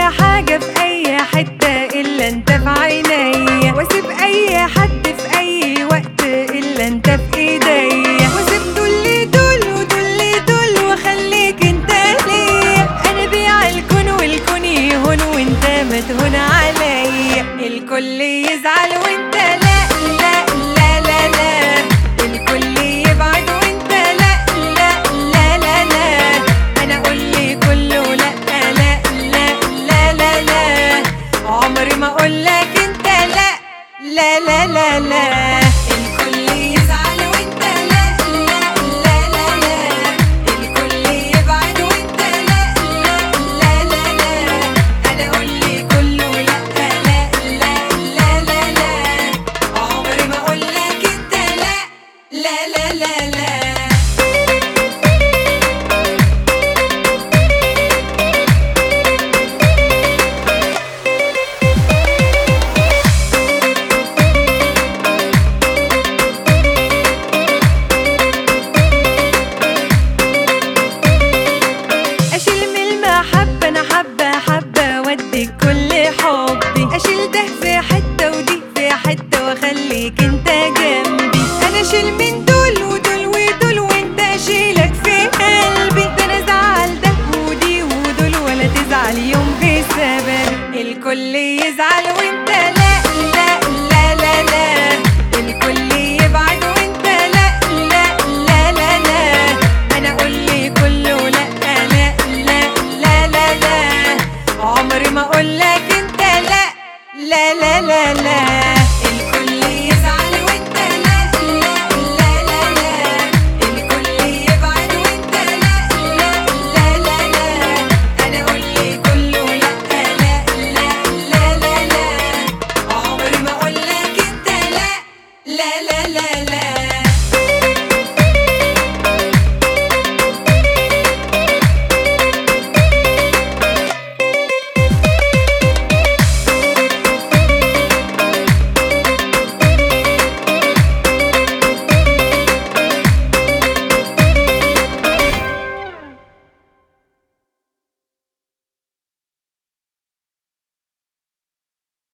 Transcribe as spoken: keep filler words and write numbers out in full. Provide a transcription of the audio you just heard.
حاجة في أي حتة إلا أنت في عينيا، واسيب أي حد في أي وقت إلا أنت في إيديا، واسيب دول دول ودول دول وأخليك أنت ليا. أنا بيع الكون والكون يهون وأنت ما تهون عليا، الكل يزعل وأنت لا لا لا لا لا، الكل يبعد وأنت لا لا لا لا لا. أنا أقول لي كله لا لا لا لا لا لا، عمري ما أقول لك أنت لا لا لا لا لا. الكل يزعل وأنت لا لا لا لا لا، الكل يبعد وأنت لا لا لا لا لا. أنا أقول لي كله لا لا لا لا لا لا، عمري ما أقول لك أنت لا لا لا لا لا. حبة أنا حبة حبة وديك كل حبي، أشيل ده في حتة ودي في حتة وأخليك أنت جنبي. أنا أشيل من دول ودول ودول وأنت أشيلك في قلبي، ده أنا أزعل ده ودي ودول ولا تزعل يوم بسببي. الكل يزعل وأنت لا لا لا لا لا، الكل يبعد وأنت لا لا لا لا لا. أنا أقول لي كله لا عمري ما أقول لك أنت لا لا لا لا لا. الكل يزعل وأنت لا لا لا لا لا، الكل يبعد وأنت لا لا لا لا لا. أنا أقول لي كله لا لا لا لا لا لا، عمري ما أقول لك أنت لا لا لا لا لا.